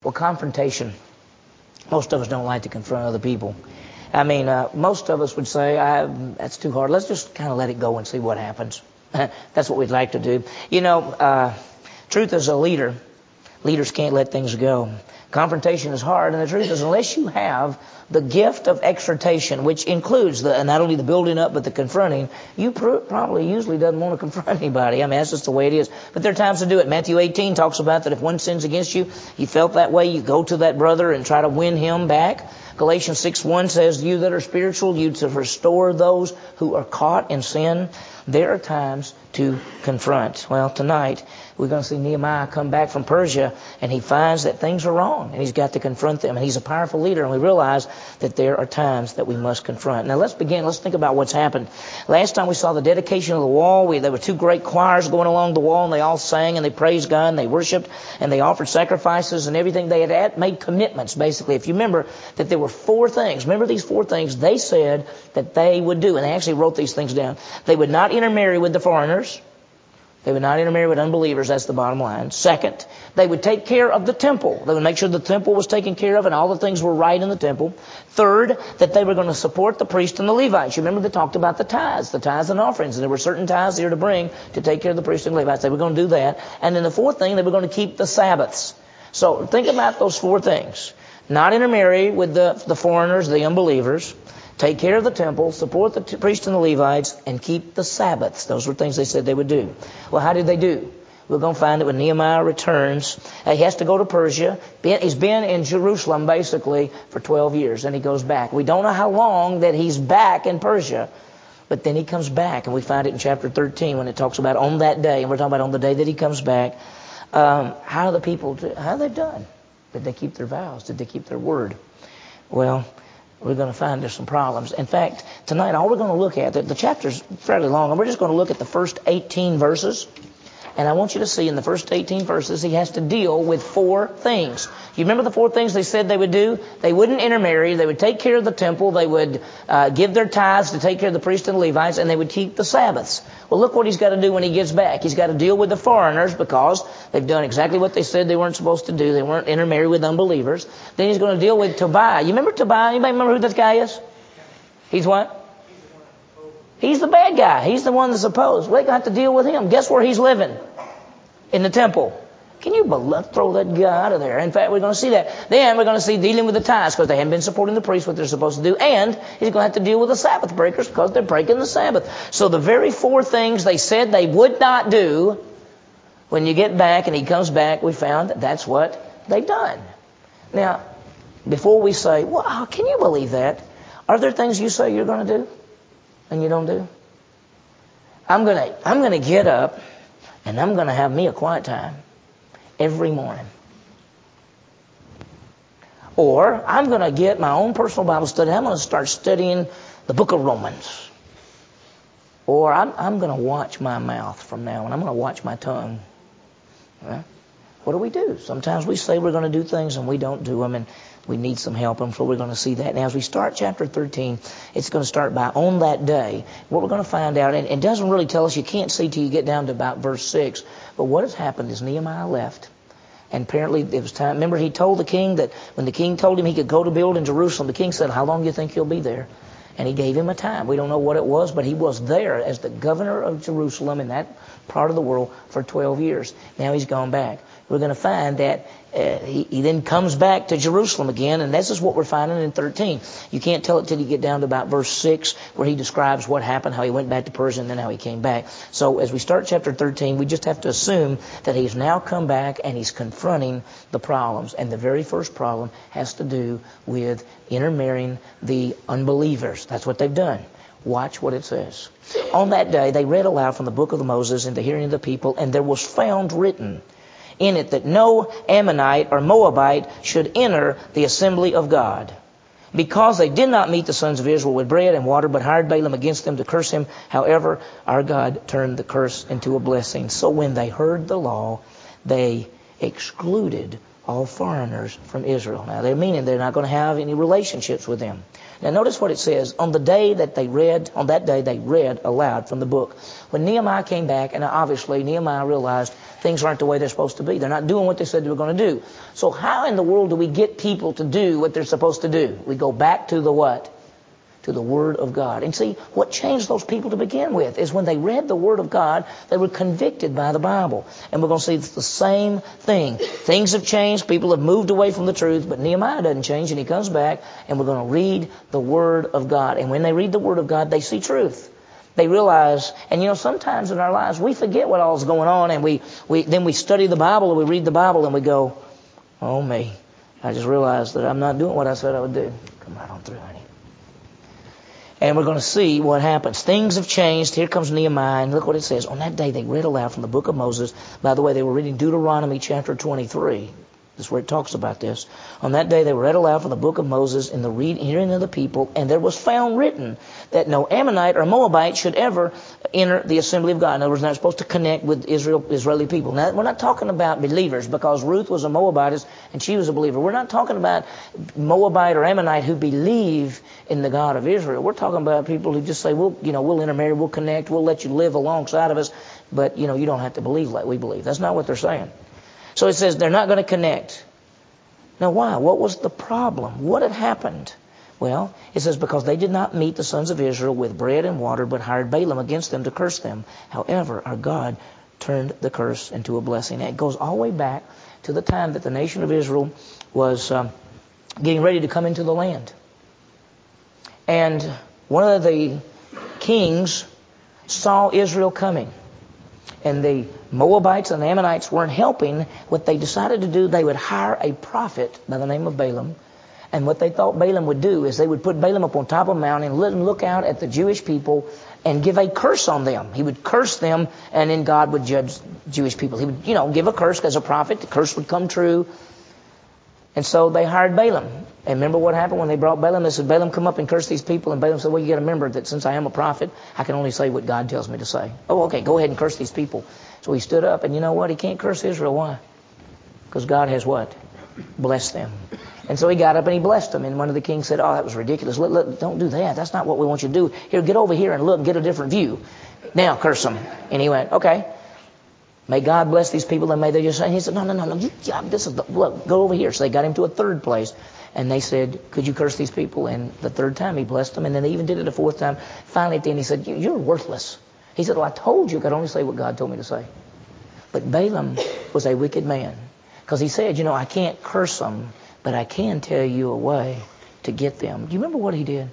Well, confrontation. Most of us don't like to confront other people. I mean, most of us would say, that's too hard. Let's just kind of let it go and see what happens. That's what we'd like to do. You know, truth is a leader. Leaders can't let things go. Confrontation is hard, and the truth is, unless you have the gift of exhortation, which includes not only the building up but the confronting, you probably usually doesn't want to confront anybody. I mean, that's just the way it is. But there are times to do it. Matthew 18 talks about that if one sins against you, you felt that way, you go to that brother and try to win him back. Galatians 6:1 says, you that are spiritual, you to restore those who are caught in sin. There are times to confront. Well, tonight we're going to see Nehemiah come back from Persia, and he finds that things are wrong, and he's got to confront them. And he's a powerful leader, and we realize that there are times that we must confront. Now let's begin. Let's think about what's happened. Last time we saw the dedication of the wall. There were two great choirs going along the wall, and they all sang, and they praised God, and they worshiped, and they offered sacrifices and everything. They had made commitments, basically. If you remember that there were 4 things. Remember these 4 things they said that they would do, and they actually wrote these things down. They would not intermarry with the foreigners. They would not intermarry with unbelievers. That's the bottom line. Second, they would take care of the temple. They would make sure the temple was taken care of and all the things were right in the temple. Third, that they were going to support the priest and the Levites. You remember they talked about the tithes and offerings. And there were certain tithes here to bring to take care of the priests and Levites. They were going to do that. And then the 4th thing, they were going to keep the Sabbaths. So think about those 4 things. Not intermarry with the foreigners, the unbelievers. Take care of the temple, support the priests and the Levites, and keep the Sabbaths. Those were things they said they would do. Well, how did they do? We're going to find that when Nehemiah returns, he has to go to Persia. He's been in Jerusalem, basically, for 12 years, and he goes back. We don't know how long that he's back in Persia, but then he comes back, and we find it in chapter 13 when it talks about on that day, and we're talking about on the day that he comes back. How they've done? Did they keep their vows? Did they keep their word? Well, we're going to find there's some problems. In fact, tonight all we're going to look at, the chapter's fairly long, and we're just going to look at the first 18 verses. And I want you to see in the first 18 verses, he has to deal with 4 things. You remember the 4 things they said they would do? They wouldn't intermarry. They would take care of the temple. They would give their tithes to take care of the priests and the Levites, and they would keep the Sabbaths. Well, look what he's got to do when he gets back. He's got to deal with the foreigners because they've done exactly what they said they weren't supposed to do. They weren't intermarry with unbelievers. Then he's going to deal with Tobiah. You remember Tobiah? Anybody remember who this guy is? He's what? He's the bad guy. He's the one that's opposed. We got to deal with him. Guess where he's living? In the temple. Can you throw that guy out of there? In fact, we're going to see that. Then we're going to see dealing with the tithes because they haven't been supporting the priests, what they're supposed to do. And he's going to have to deal with the Sabbath breakers because they're breaking the Sabbath. So the very 4 things they said they would not do, when you get back and he comes back, we found that's what they've done. Now, before we say, wow, can you believe that? Are there things you say you're going to do and you don't do? I'm going to get up and I'm going to have me a quiet time every morning. Or I'm going to get my own personal Bible study. I'm going to start studying the book of Romans. Or I'm going to watch my mouth from now on. I'm going to watch my tongue. Well, what do we do? Sometimes we say we're going to do things and we don't do them, and we need some help, and so we're going to see that. Now, as we start chapter 13, it's going to start by on that day. What we're going to find out, and it doesn't really tell us, you can't see till you get down to about verse 6, but what has happened is Nehemiah left. And apparently it was time. Remember, he told the king that when the king told him he could go to build in Jerusalem, the king said, how long do you think you'll be there? And he gave him a time. We don't know what it was, but he was there as the governor of Jerusalem in that part of the world for 12 years. Now he's gone back. We're going to find that he then comes back to Jerusalem again, and this is what we're finding in 13. You can't tell it till you get down to about verse 6, where he describes what happened, how he went back to Persia, and then how he came back. So as we start chapter 13, we just have to assume that he's now come back and he's confronting the problems. And the very first problem has to do with intermarrying the unbelievers. That's what they've done. Watch what it says. On that day, they read aloud from the book of Moses in the hearing of the people, and there was found written in it that no Ammonite or Moabite should enter the assembly of God, because they did not meet the sons of Israel with bread and water, but hired Balaam against them to curse him. However, our God turned the curse into a blessing. So when they heard the law, they excluded all foreigners from Israel. Now, they're meaning they're not going to have any relationships with them. Now, notice what it says. On that day they read aloud from the book. When Nehemiah came back, and obviously Nehemiah realized things aren't the way they're supposed to be. They're not doing what they said they were going to do. So how in the world do we get people to do what they're supposed to do? We go back to the what? To the Word of God. And see, what changed those people to begin with is when they read the Word of God, they were convicted by the Bible. And we're going to see it's the same thing. Things have changed. People have moved away from the truth, but Nehemiah doesn't change, and he comes back, and we're going to read the Word of God. And when they read the Word of God, they see truth. They realize, and sometimes in our lives we forget what all is going on, and then we study the Bible, or we read the Bible, and we go, oh me, I just realized that I'm not doing what I said I would do. Come right on through, honey. And we're going to see what happens. Things have changed. Here comes Nehemiah, and look what it says. On that day they read aloud from the book of Moses. By the way, they were reading Deuteronomy chapter 23. That's where it talks about this. On that day they read aloud from the book of Moses in the hearing of the people, and there was found written that no Ammonite or Moabite should ever enter the assembly of God. In other words, they're not supposed to connect with Israeli people. Now, we're not talking about believers, because Ruth was a Moabitess and she was a believer. We're not talking about Moabite or Ammonite who believe in the God of Israel. We're talking about people who just say, we'll intermarry, we'll connect, we'll let you live alongside of us, but you don't have to believe like we believe. That's not what they're saying. So it says they're not going to connect. Now why? What was the problem? What had happened? Well, it says because they did not meet the sons of Israel with bread and water, but hired Balaam against them to curse them. However, our God turned the curse into a blessing. And it goes all the way back to the time that the nation of Israel was getting ready to come into the land. And one of the kings saw Israel coming. And the Moabites and the Ammonites weren't helping. What they decided to do, they would hire a prophet by the name of Balaam. And what they thought Balaam would do is they would put Balaam up on top of a mountain and let him look out at the Jewish people and give a curse on them. He would curse them, and then God would judge Jewish people. He would, give a curse as a prophet. The curse would come true. And so they hired Balaam. And remember what happened when they brought Balaam? They said, Balaam, come up and curse these people. And Balaam said, well, you got to remember that since I am a prophet, I can only say what God tells me to say. Oh, okay, go ahead and curse these people. So he stood up, and you know what? He can't curse Israel. Why? Because God has what? Blessed them. And so he got up and he blessed them. And one of the kings said, oh, that was ridiculous. Don't do that. That's not what we want you to do. Here, get over here and look and get a different view. Now curse them. And he went, okay. May God bless these people, and may they just say. And he said, no. Look, go over here. So they got him to a third place. And they said, could you curse these people? And the third time he blessed them. And then they even did it a fourth time. Finally at the end he said, you're worthless. He said, well, I told you I could only say what God told me to say. But Balaam was a wicked man. Because he said, I can't curse them, but I can tell you a way to get them. Do you remember what he did?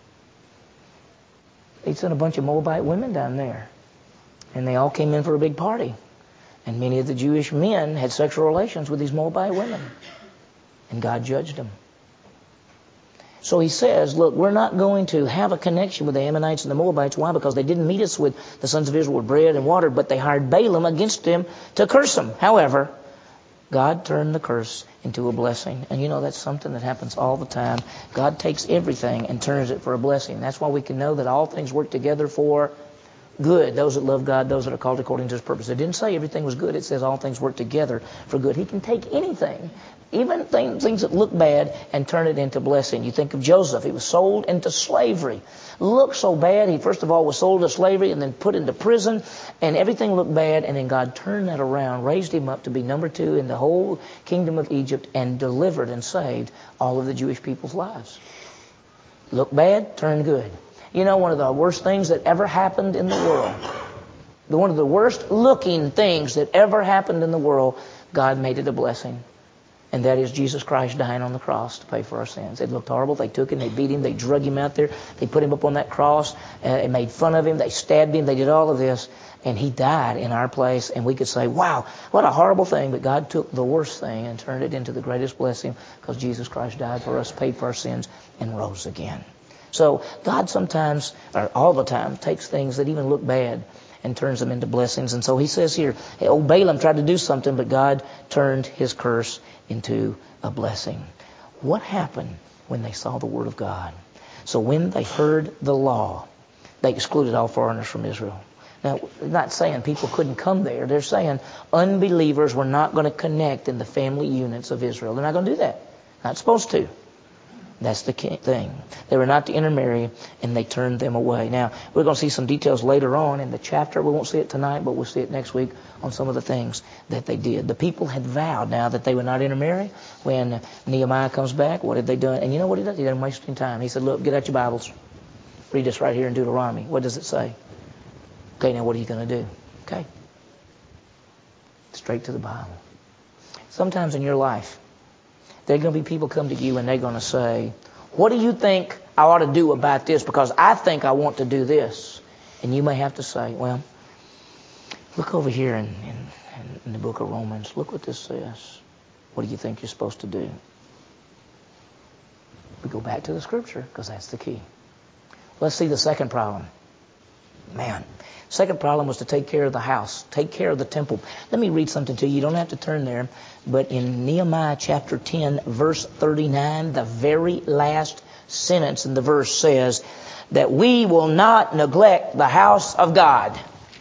He sent a bunch of Moabite women down there. And they all came in for a big party. And many of the Jewish men had sexual relations with these Moabite women. And God judged them. So he says, look, we're not going to have a connection with the Ammonites and the Moabites. Why? Because they didn't meet us with the sons of Israel with bread and water, but they hired Balaam against them to curse them. However, God turned the curse into a blessing. And that's something that happens all the time. God takes everything and turns it for a blessing. That's why we can know that all things work together for good. Those that love God, those that are called according to His purpose. It didn't say everything was good. It says all things work together for good. He can take anything, even things that look bad, and turn it into blessing. You think of Joseph. He was sold into slavery. Looked so bad. He first of all was sold into slavery and then put into prison, and everything looked bad, and then God turned that around, raised him up to be number 2 in the whole kingdom of Egypt, and delivered and saved all of the Jewish people's lives. Looked bad, turned good. One of the worst things that ever happened in the world, one of the worst looking things that ever happened in the world, God made it a blessing. And that is Jesus Christ dying on the cross to pay for our sins. It looked horrible. They took him, they beat him, they drug him out there, they put him up on that cross, and made fun of him, they stabbed him, they did all of this, and he died in our place. And we could say, wow, what a horrible thing. But God took the worst thing and turned it into the greatest blessing, because Jesus Christ died for us, paid for our sins, and rose again. So God sometimes, or all the time, takes things that even look bad and turns them into blessings. And so he says here, old Balaam tried to do something, but God turned his curse into a blessing. What happened when they saw the Word of God? So when they heard the law, they excluded all foreigners from Israel. Now, they're not saying people couldn't come there. They're saying unbelievers were not going to connect in the family units of Israel. They're not going to do that. Not supposed to. That's the thing. They were not to intermarry, and they turned them away. Now, we're going to see some details later on in the chapter. We won't see it tonight, but we'll see it next week on some of the things that they did. The people had vowed now that they would not intermarry. When Nehemiah comes back, what had they done? And you know what he does? He doesn't waste any time. He said, look, get out your Bibles. Read this right here in Deuteronomy. What does it say? Okay, now what are you going to do? Okay. Straight to the Bible. Sometimes in your life, there are going to be people come to you and they're going to say, what do you think I ought to do about this? Because I think I want to do this. And you may have to say, well, look over here in the book of Romans. Look what this says. What do you think you're supposed to do? We go back to the Scripture because that's the key. Let's see the second problem. Man, second problem was to take care of the house, take care of the temple. Let me read something to you. You don't have to turn there. But in Nehemiah chapter 10, verse 39, the very last sentence in the verse says that we will not neglect the house of God.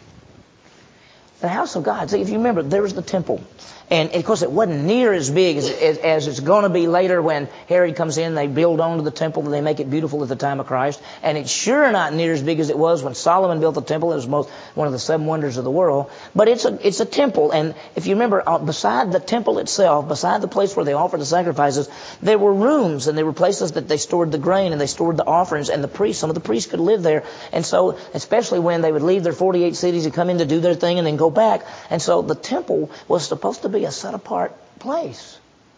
The house of God. See, if you remember, there was the temple. And of course, it wasn't near as big as it's going to be later when Herod comes in. They build onto the temple and they make it beautiful at the time of Christ. And it's sure not near as big as it was when Solomon built the temple. It was one of the 7 wonders of the world. But it's a temple. And if you remember, beside the temple itself, beside the place where they offered the sacrifices, there were rooms and there were places that they stored the grain and they stored the offerings. And some of the priests could live there. And so, especially when they would leave their 48 cities and come in to do their thing and then go back. And so the temple was supposed to be a set-apart place.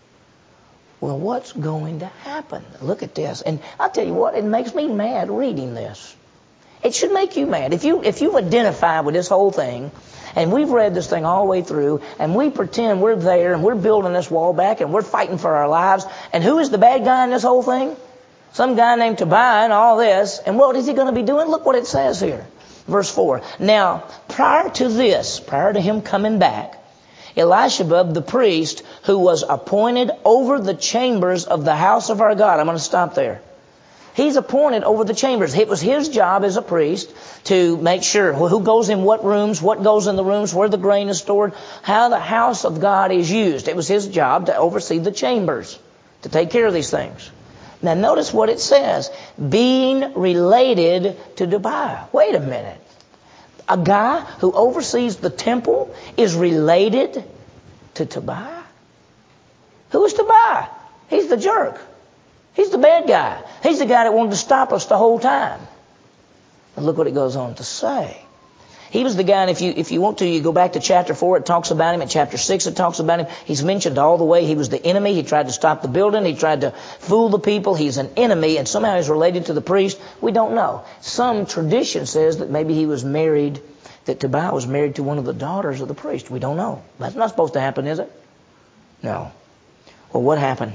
Well, what's going to happen? Look at this. And I'll tell you what, it makes me mad reading this. It should make you mad. If you've identified with this whole thing, and we've read this thing all the way through, and we pretend we're there, and we're building this wall back, and we're fighting for our lives, and who is the bad guy in this whole thing? Some guy named Tobiah and all this. And what is he going to be doing? Look what it says here. Verse 4. Now, prior to him coming back, Elishashib, the priest, who was appointed over the chambers of the house of our God. I'm going to stop there. He's appointed over the chambers. It was his job as a priest to make sure who goes in what rooms, what goes in the rooms, where the grain is stored, how the house of God is used. It was his job to oversee the chambers, to take care of these things. Now notice what it says. Being related to Tobiah. Wait a minute. A guy who oversees the temple is related to Tobiah? Who is Tobiah? He's the jerk. He's the bad guy. He's the guy that wanted to stop us the whole time. And look what it goes on to say. He was the guy, and if you want to, you go back to chapter 4, it talks about him. In chapter 6, it talks about him. He's mentioned all the way. He was the enemy. He tried to stop the building. He tried to fool the people. He's an enemy, and somehow he's related to the priest. We don't know. Some tradition says that maybe he was married, that Tobiah was married to one of the daughters of the priest. We don't know. That's not supposed to happen, is it? No. Well, what happened?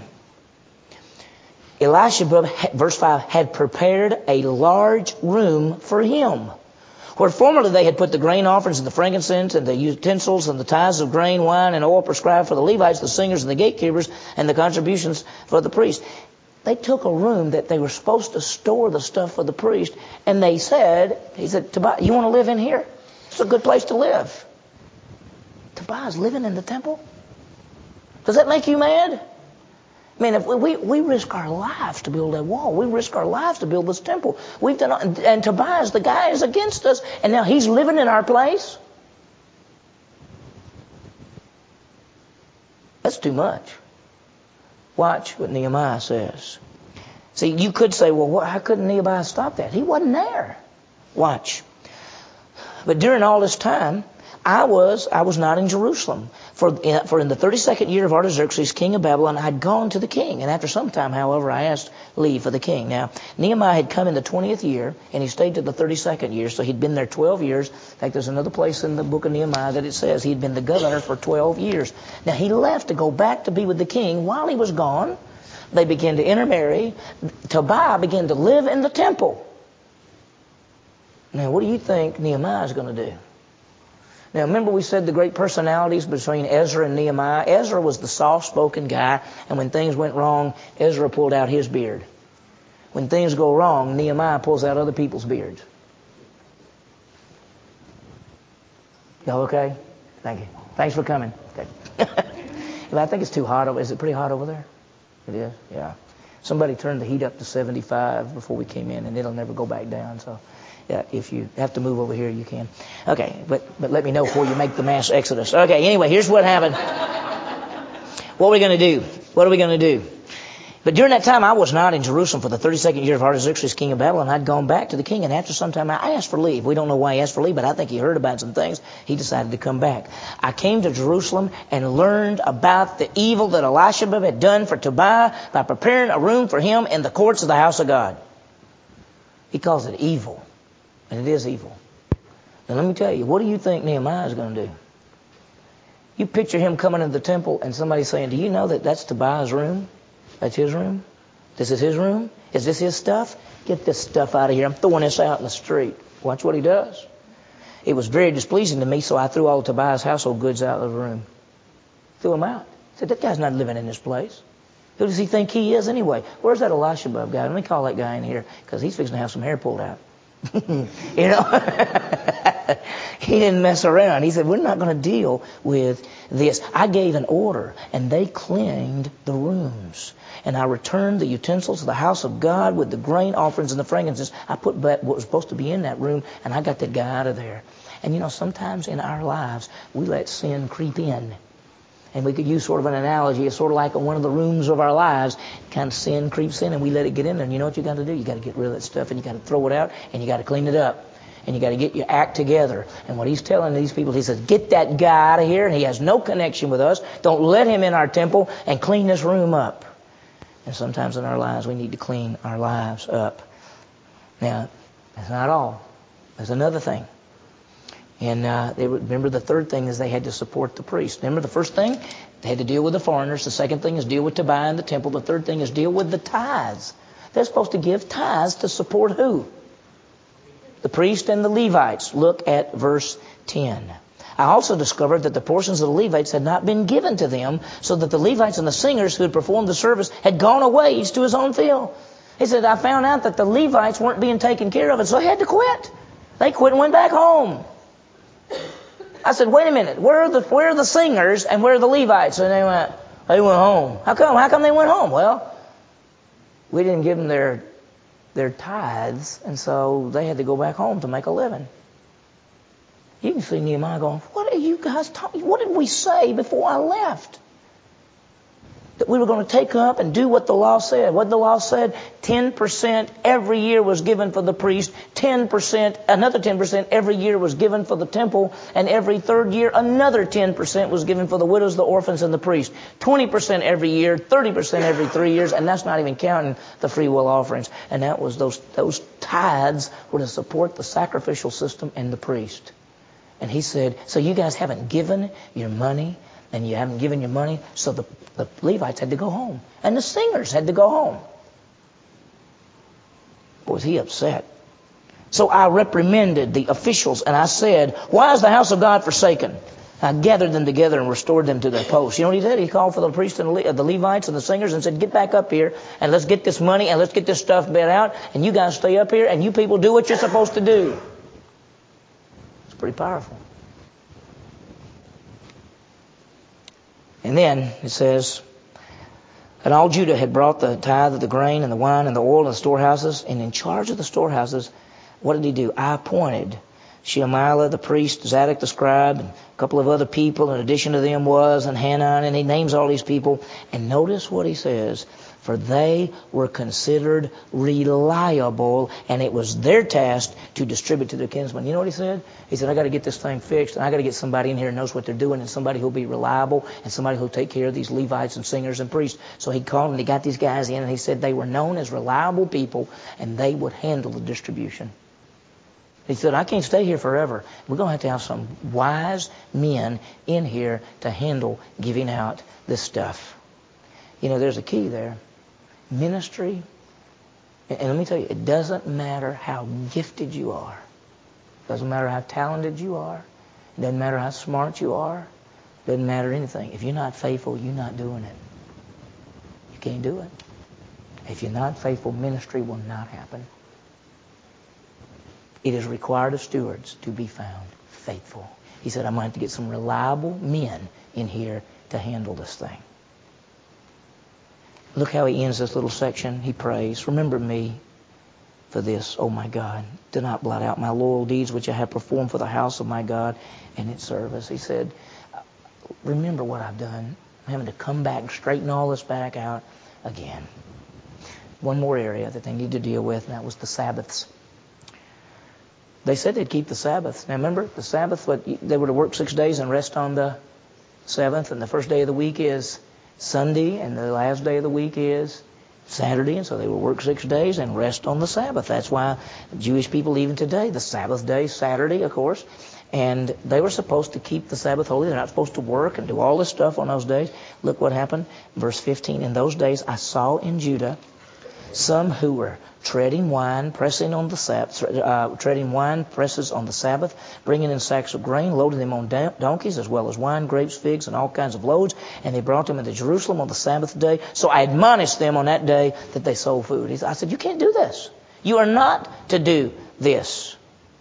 Elishashib, verse 5, had prepared a large room for him, where formerly they had put the grain offerings and the frankincense and the utensils and the tithes of grain, wine, and oil prescribed for the Levites, the singers, and the gatekeepers, and the contributions for the priests. They took a room that they were supposed to store the stuff for the priest, and he said, Tobiah, you want to live in here? It's a good place to live. Tobiah's living in the temple? Does that make you mad? I mean, if we risk our lives to build that wall. We risk our lives to build this temple. We've done, and Tobias, the guy, is against us, and now he's living in our place. That's too much. Watch what Nehemiah says. See, you could say, well, how couldn't Nehemiah stop that? He wasn't there. Watch. But during all this time, I was not in Jerusalem. For in the 32nd year of Artaxerxes, king of Babylon, I had gone to the king. And after some time, however, I asked leave for the king. Now, Nehemiah had come in the 20th year, and he stayed to the 32nd year. So he'd been there 12 years. In fact, there's another place in the book of Nehemiah that it says he'd been the governor for 12 years. Now, he left to go back to be with the king. While he was gone, they began to intermarry. Tobiah began to live in the temple. Now, what do you think Nehemiah is going to do? Now, remember we said the great personalities between Ezra and Nehemiah? Ezra was the soft-spoken guy, and when things went wrong, Ezra pulled out his beard. When things go wrong, Nehemiah pulls out other people's beards. Y'all okay? Thank you. Thanks for coming. Okay. I think it's too hot. Is it pretty hot over there? It is? Yeah. Somebody turned the heat up to 75 before we came in, and it'll never go back down. So, yeah, if you have to move over here, you can. Okay, but let me know before you make the mass exodus. Okay, anyway, here's what happened. What are we going to do? What are we going to do? But during that time, I was not in Jerusalem for the 32nd year of Artaxerxes, king of Babylon. I'd gone back to the king, and after some time, I asked for leave. We don't know why he asked for leave, but I think he heard about some things. He decided to come back. I came to Jerusalem and learned about the evil that Elisha had done for Tobiah by preparing a room for him in the courts of the house of God. He calls it evil, and it is evil. Now, let me tell you, what do you think Nehemiah is going to do? You picture him coming into the temple and somebody saying, do you know that that's Tobiah's room? That's his room? This is his room? Is this his stuff? Get this stuff out of here. I'm throwing this out in the street. Watch what he does. It was very displeasing to me, so I threw all of Tobiah's household goods out of the room. Threw them out. I said, that guy's not living in this place. Who does he think he is anyway? Where's that Elisha guy? Let me call that guy in here, because he's fixing to have some hair pulled out. You know? He didn't mess around. He said, we're not going to deal with this. I gave an order, and they cleaned the rooms. And I returned the utensils of the house of God with the grain offerings and the fragrances. I put what was supposed to be in that room, and I got that guy out of there. And you know, sometimes in our lives, we let sin creep in. And we could use sort of an analogy. It's sort of like one of the rooms of our lives. Kind of sin creeps in, and we let it get in there. And you know what you got to do? You got to get rid of that stuff, and you got to throw it out, and you got to clean it up. And you got to get your act together. And what he's telling these people, he says, get that guy out of here, and he has no connection with us. Don't let him in our temple, and clean this room up. And sometimes in our lives, we need to clean our lives up. Now, that's not all. There's another thing. And remember, the third thing is they had to support the priest. Remember, the first thing, they had to deal with the foreigners. The second thing is deal with Tobiah in the temple. The third thing is deal with the tithes. They're supposed to give tithes to support who? The priest and the Levites. Look at verse 10. I also discovered that the portions of the Levites had not been given to them, so that the Levites and the singers who had performed the service had gone away, each to his own field. He said, I found out that the Levites weren't being taken care of, and so I had to quit. They quit and went back home. I said, wait a minute, where are the singers and where are the Levites? And they went home. How come? How come they went home? Well, we didn't give them their tithes, and so they had to go back home to make a living. You can see Nehemiah going, what are you guys talking? What did we say before I left? That we were going to take up and do what the law said. What the law said, 10% every year was given for the priest, 10%, another 10% every year was given for the temple, and every third year another 10% was given for the widows, the orphans, and the priest. 20% every year, 30% every 3 years, and that's not even counting the free will offerings. And that was those tithes were to support the sacrificial system and the priest. And he said, so you guys haven't given your money, and you haven't given your money, so the Levites had to go home. And the singers had to go home. Was he upset? So I reprimanded the officials, and I said, why is the house of God forsaken? I gathered them together and restored them to their posts. You know what he did? He called for the priests and the Levites and the singers and said, get back up here, and let's get this money, and let's get this stuff bid out, and you guys stay up here, and you people do what you're supposed to do. It's pretty powerful. And then it says, and all Judah had brought the tithe of the grain and the wine and the oil in the storehouses. And in charge of the storehouses, what did he do? I appointed Shemaiah the priest, Zadok the scribe, and a couple of other people. In addition to them was, and Hanan, and he names all these people. And notice what he says. For they were considered reliable, and it was their task to distribute to their kinsmen. You know what he said? He said, I got to get this thing fixed, and I got to get somebody in here who knows what they're doing, and somebody who'll be reliable, and somebody who'll take care of these Levites and singers and priests. So he called and he got these guys in, and he said they were known as reliable people, and they would handle the distribution. He said, I can't stay here forever. We're going to have some wise men in here to handle giving out this stuff. You know, there's a key there. Ministry, and let me tell you, it doesn't matter how gifted you are. It doesn't matter how talented you are. It doesn't matter how smart you are. It doesn't matter anything. If you're not faithful, you're not doing it. You can't do it. If you're not faithful, ministry will not happen. It is required of stewards to be found faithful. He said, I'm going to have to get some reliable men in here to handle this thing. Look how he ends this little section. He prays, remember me for this, oh my God. Do not blot out my loyal deeds which I have performed for the house of my God and its service. He said, remember what I've done. I'm having to come back and straighten all this back out again. One more area that they need to deal with, and that was the Sabbaths. They said they'd keep the Sabbath. Now remember, the Sabbath, they were to work 6 days and rest on the 7th, and the first day of the week is Sunday, and the last day of the week is Saturday, and so they would work 6 days and rest on the Sabbath. That's why Jewish people, even today, the Sabbath day is Saturday, of course, and they were supposed to keep the Sabbath holy. They're not supposed to work and do all this stuff on those days. Look what happened. Verse 15, in those days I saw in Judah some who were treading wine, pressing on the Sabbath, treading wine presses on the Sabbath, bringing in sacks of grain, loading them on donkeys, as well as wine, grapes, figs, and all kinds of loads. And they brought them into Jerusalem on the Sabbath day. So I admonished them on that day that they sold food. I said, you can't do this. You are not to do this.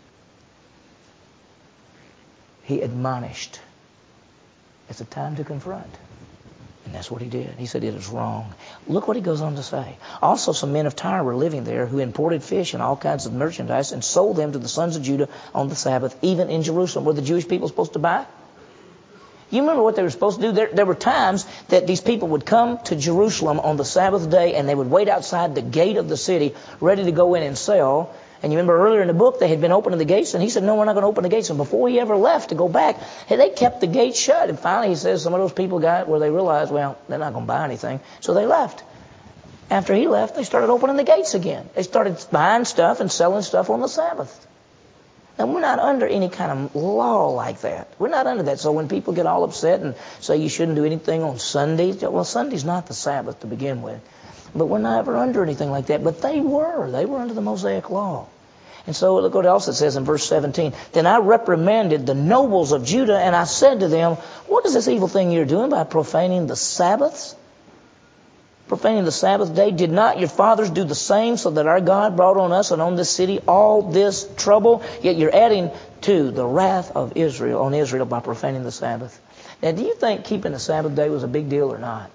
He admonished. It's a time to confront. And that's what he did. He said it is wrong. Look what he goes on to say. Also some men of Tyre were living there who imported fish and all kinds of merchandise and sold them to the sons of Judah on the Sabbath, even in Jerusalem. Were the Jewish people supposed to buy? You remember what they were supposed to do? There were times that these people would come to Jerusalem on the Sabbath day and they would wait outside the gate of the city ready to go in and sell. And you remember earlier in the book, they had been opening the gates, and he said, no, we're not going to open the gates. And before he ever left to go back, they kept the gates shut. And finally, he says, some of those people got where they realized, well, they're not going to buy anything. So they left. After he left, they started opening the gates again. They started buying stuff and selling stuff on the Sabbath. And we're not under any kind of law like that. We're not under that. So when people get all upset and say you shouldn't do anything on Sundays, well, Sunday's not the Sabbath to begin with. But we're never under anything like that. But they were. They were under the Mosaic law. And so look what else it says in verse 17. Then I reprimanded the nobles of Judah, and I said to them, what is this evil thing you're doing by profaning the Sabbaths? Profaning the Sabbath day. Did not your fathers do the same, so that our God brought on us and on this city all this trouble? Yet you're adding to the wrath of Israel, on Israel, by profaning the Sabbath. Now, do you think keeping the Sabbath day was a big deal or not?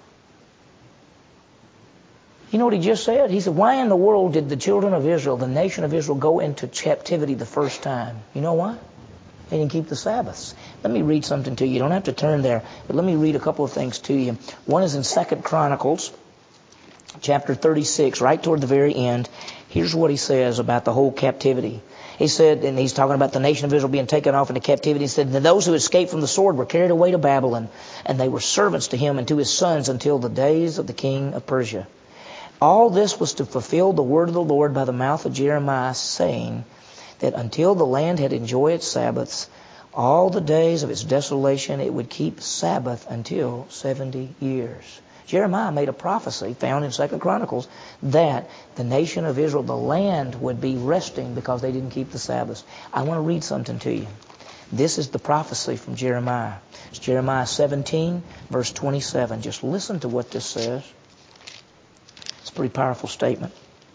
You know what he just said? He said, why in the world did the children of Israel, the nation of Israel, go into captivity the first time? You know why? They didn't keep the Sabbaths. Let me read something to you. You don't have to turn there, but let me read a couple of things to you. One is in 2 Chronicles, chapter 36, right toward the very end. Here's what he says about the whole captivity. He said, and he's talking about the nation of Israel being taken off into captivity. He said, those who escaped from the sword were carried away to Babylon, and they were servants to him and to his sons until the days of the king of Persia. All this was to fulfill the word of the Lord by the mouth of Jeremiah, saying that until the land had enjoyed its Sabbaths, all the days of its desolation, it would keep Sabbath until 70 years. Jeremiah made a prophecy found in 2 Chronicles that the nation of Israel, the land, would be resting because they didn't keep the Sabbaths. I want to read something to you. This is the prophecy from Jeremiah. It's Jeremiah 17, verse 27. Just listen to what this says. It's a pretty powerful statement.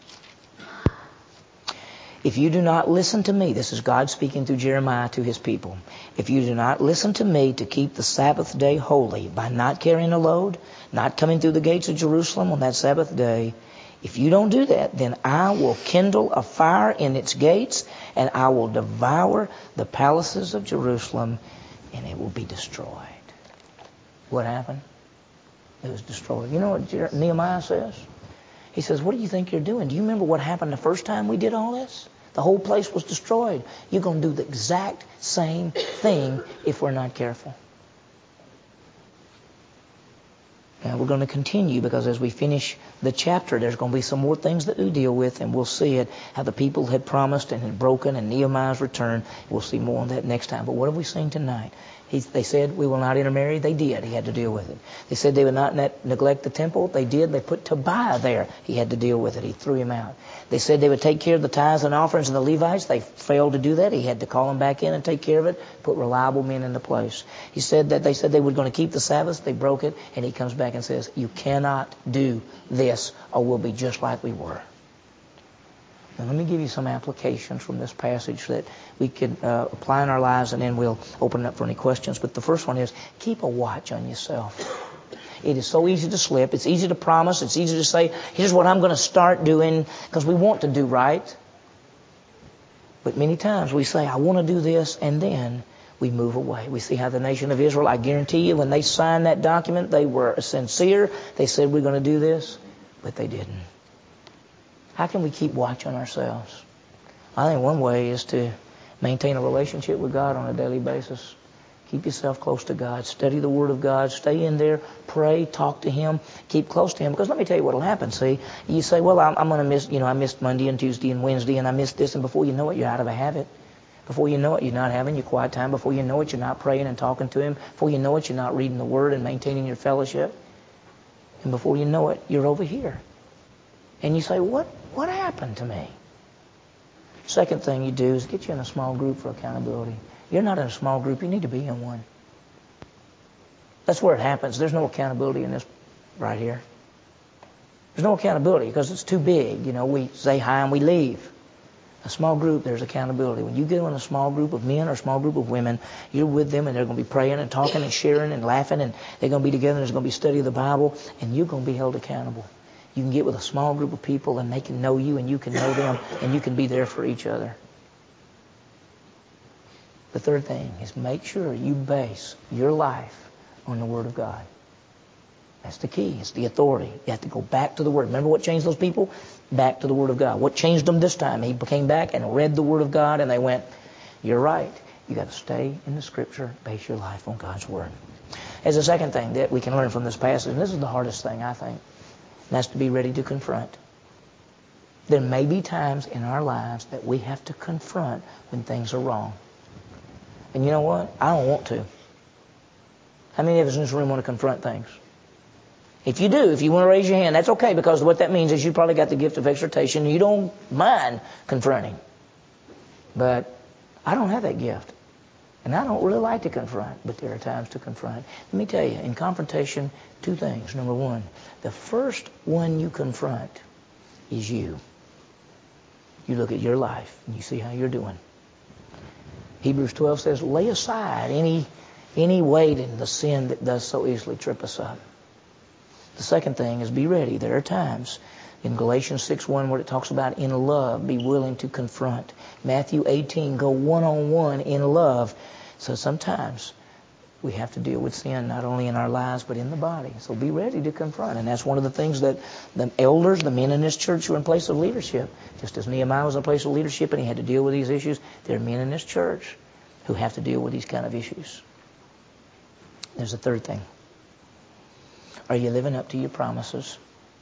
If you do not listen to me, this is God speaking through Jeremiah to his people. If you do not listen to me to keep the Sabbath day holy by not carrying a load, not coming through the gates of Jerusalem on that Sabbath day, if you don't do that, then I will kindle a fire in its gates, and I will devour the palaces of Jerusalem, and it will be destroyed. What happened? It was destroyed. You know what Nehemiah says? He says, what do you think you're doing? Do you remember what happened the first time we did all this? The whole place was destroyed. You're going to do the exact same thing if we're not careful. Now we're going to continue because as we finish the chapter, there's going to be some more things that we deal with, and we'll see it, how the people had promised and had broken, and Nehemiah's return. We'll see more on that next time. But what have we seen tonight? They said, we will not intermarry. They did. He had to deal with it. They said they would not neglect the temple. They did. They put Tobiah there. He had to deal with it. He threw him out. They said they would take care of the tithes and offerings and the Levites. They failed to do that. He had to call them back in and take care of it, put reliable men into place. He said that they said they were going to keep the Sabbath. They broke it. And he comes back and says, you cannot do this or we'll be just like we were. And let me give you some applications from this passage that we can apply in our lives, and then we'll open it up for any questions. But the first one is, keep a watch on yourself. It is so easy to slip. It's easy to promise. It's easy to say, here's what I'm going to start doing, because we want to do right. But many times we say, I want to do this, and then we move away. We see how the nation of Israel, I guarantee you, when they signed that document, they were sincere. They said, we're going to do this, but they didn't. How can we keep watch on ourselves? I think one way is to maintain a relationship with God on a daily basis. Keep yourself close to God. Study the Word of God. Stay in there. Pray. Talk to Him. Keep close to Him. Because let me tell you what will happen. See, you say, well, I'm going to miss, I missed Monday and Tuesday and Wednesday, and I missed this. And before you know it, you're out of a habit. Before you know it, you're not having your quiet time. Before you know it, you're not praying and talking to Him. Before you know it, you're not reading the Word and maintaining your fellowship. And before you know it, you're over here. And you say, what happened to me? Second thing you do is get you in a small group for accountability. You're not in a small group. You need to be in one. That's where it happens. There's no accountability in this right here. There's no accountability because it's too big. We say hi and we leave. A small group, there's accountability. When you get in a small group of men or a small group of women, you're with them and they're going to be praying and talking and sharing and laughing, and they're going to be together and there's going to be study of the Bible, and you're going to be held accountable. You can get with a small group of people and they can know you and you can know them and you can be there for each other. The third thing is make sure you base your life on the Word of God. That's the key. It's the authority. You have to go back to the Word. Remember what changed those people? Back to the Word of God. What changed them this time? He came back and read the Word of God and they went, you're right. You got to stay in the Scripture, base your life on God's Word. As a second thing that we can learn from this passage, and this is the hardest thing, I think, and that's to be ready to confront. There may be times in our lives that we have to confront when things are wrong. And you know what? I don't want to. How many of us in this room want to confront things? If you do, if you want to raise your hand, that's okay, because what that means is you probably got the gift of exhortation and you don't mind confronting. But I don't have that gift. And I don't really like to confront, but there are times to confront. Let me tell you, in confrontation, two things. Number one, the first one you confront is you. You look at your life and you see how you're doing. Hebrews 12 says, lay aside any weight in the sin that does so easily trip us up. The second thing is be ready. There are times in Galatians 6:1 where it talks about in love, be willing to confront. Matthew 18, go one-on-one in love. So sometimes we have to deal with sin not only in our lives but in the body. So be ready to confront. And that's one of the things that the elders, the men in this church who are in place of leadership, just as Nehemiah was in place of leadership and he had to deal with these issues, there are men in this church who have to deal with these kind of issues. There's a third thing. Are you living up to your promises?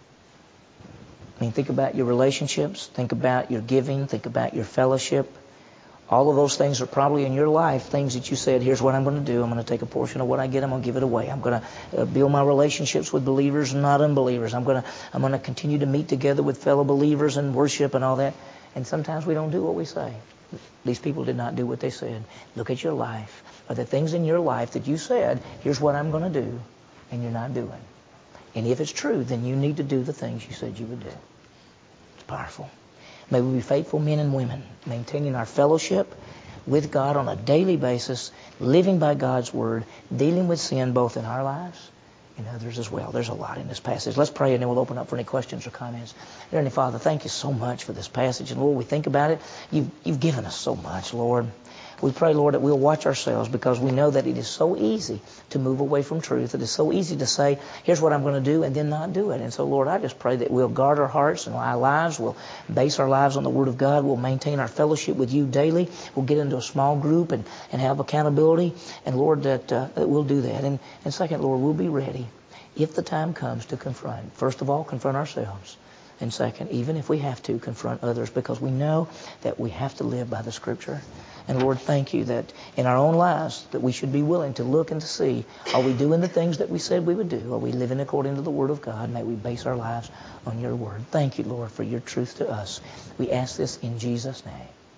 Think about your relationships. Think about your giving. Think about your fellowship. All of those things are probably in your life, things that you said, here's what I'm going to do. I'm going to take a portion of what I get. I'm going to give it away. I'm going to build my relationships with believers and not unbelievers. I'm going to continue to meet together with fellow believers and worship and all that. And sometimes we don't do what we say. These people did not do what they said. Look at your life. Are there things in your life that you said, here's what I'm going to do, and you're not doing? And if it's true, then you need to do the things you said you would do. It's powerful. May we be faithful men and women, maintaining our fellowship with God on a daily basis, living by God's Word, dealing with sin both in our lives and others as well. There's a lot in this passage. Let's pray and then we'll open up for any questions or comments. Dear Heavenly Father, thank you so much for this passage. And Lord, we think about it. You've given us so much, Lord. We pray, Lord, that we'll watch ourselves because we know that it is so easy to move away from truth. It is so easy to say, here's what I'm going to do, and then not do it. And so, Lord, I just pray that we'll guard our hearts and our lives. We'll base our lives on the Word of God. We'll maintain our fellowship with you daily. We'll get into a small group and have accountability. And, Lord, that we'll do that. And second, Lord, we'll be ready if the time comes to confront. First of all, confront ourselves. And second, even if we have to, confront others, because we know that we have to live by the Scripture. And Lord, thank you that in our own lives that we should be willing to look and to see, are we doing the things that we said we would do? Are we living according to the Word of God? May we base our lives on your Word. Thank you, Lord, for your truth to us. We ask this in Jesus' name.